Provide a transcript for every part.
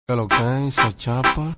¿Qué lo que hizo, chapa?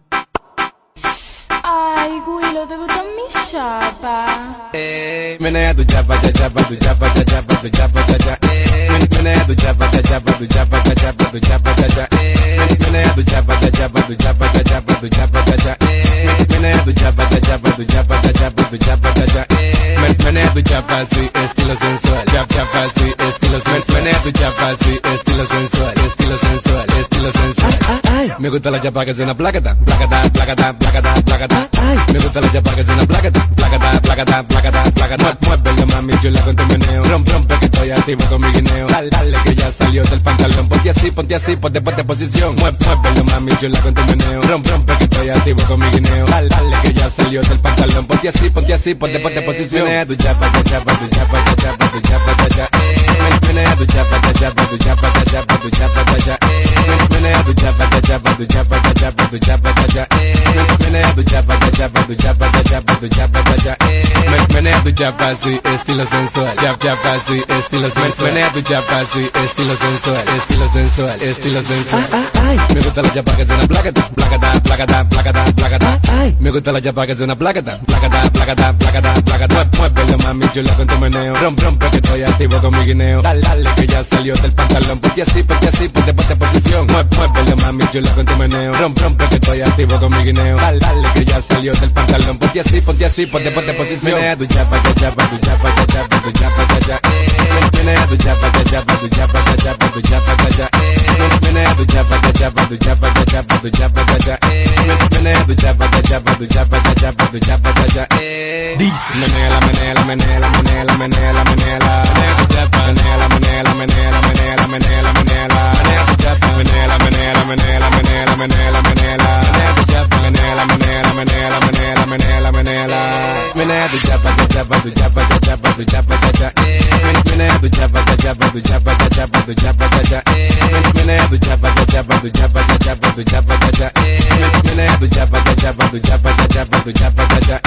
Ay, Willow, ¿te gustan mis chapas? Menea tu chapa, cha chapa, tu chapa, cha chapa, tu chapa, cha cha. Menea tu chapa, cha chapa, tu chapa, cha chapa, tu chapa, cha cha. Menea tu chapa, cha chapa, tu chapa, cha chapa, tu chapa, cha cha. Menea tu chapa, cha chapa, tu chapa, cha chapa, tu chapa, cha cha. Menea tu chapa así, estilo sensual. Chapa así, estilo sensual. Menea tu chapa así, estilo sensual, estilo sensual, estilo sensual. Me gusta la chapa que suena placata, placata, placata, placata, placata. Me gusta la chapa que suena placata, placata, placata, placata, placata. Muévelo, mami, chula con tu meneo. Rompe que estoy activo con mi guineo. Dale que ya salió del pantalón. Ponte así, ponte posición. Muévelo, mami, chula con tu meneo. Rompe que estoy activo con mi guineo. Dale que ya salió del pantalón. Ponte así, ponte posición. Menea tu chapa, cha chapa, tu chapa, cha chapa, tu chapa, cha cha. Menea tu chapa, cha chapa, tu chapa, cha chapa, tu chapa, cha cha. Menea tu chapa, cha chapa, tu chapa, cha chapa, tu chapa, cha cha. Menea tu chapa, cha chapa, tu chapa, cha chapa, tu chapa, cha cha. Menea tu chapa así, estilo sensual. Chapa así, estilo sensual. Menea tu chapa así, estilo sensual, estilo sensual, estilo sensual. Me gusta la chapa que suena placata, placata, placata, placata, placata. Me gusta la chapa que suena placata, placata, placata, placata, placata. Muévelo, mami, chula con tu meneo. Rompe que estoy activo con mi guineo. Dale que ya salió del pantalón. Ponte así, ponte posición. Muévelo, mami, chula con tu meneo. Rompe que estoy activo con mi guineo. Dale que ya salió del pantalón. Ponte así, ponte posición. Menea tu chapa, cha chapa, tu chapa, cha chapa, tu chapa, cha cha. Menea tu chapa, cha chapa, tu chapa, cha chapa, tu chapa, cha cha. Menea tu chapa, cha chapa, tu chapa, cha chapa, tu chapa, cha cha. Menea tu chapa, cha chapa, tu chapa, cha chapa, tu chapa, cha cha. Dice menela, menela, menela, menela, menela, menela. Menea tu chapa, menela, menela, menela, menela, menela, menela. Menea tu chapa, menela, menela, menela, menela, menela, menela. Menea tu chapa, menela, menela, menela, menela, menela, menela. Menea tu chapa, cha chapa, tu chapa, cha chapa, tu chapa, cha cha. Menea tu chapa, cha chapa, tu chapa, cha chapa, tu chapa, cha cha. Menea tu chapa, cha chapa, tu chapa, cha chapa, tu chapa, cha cha. Menea tu chapa, cha chapa, tu chapa, cha chapa, tu chapa, cha cha.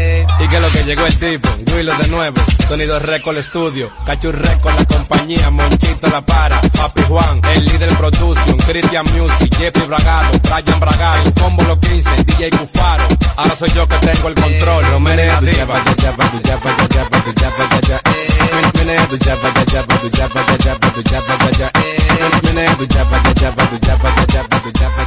Y que lo que llegó el tipo, Willow de nuevo, Sonido Record Studio, Cachu Record la compañía, Monchito la para, Papi Juan, el líder production, Christian Music, Jeffrey Bragado, Brian Bragado, Combo Los 15, DJ Cufaro, ahora soy yo que tengo el control, Menea tu chapa, cha chapa, tu chapa, cha chapa, tu chapa, cha cha. Menea tu chapa, cha chapa, tu chapa, cha chapa, tu chapa, cha cha. Menea tu chapa, cha chapa, tu chapa, cha chapa, tu chapa.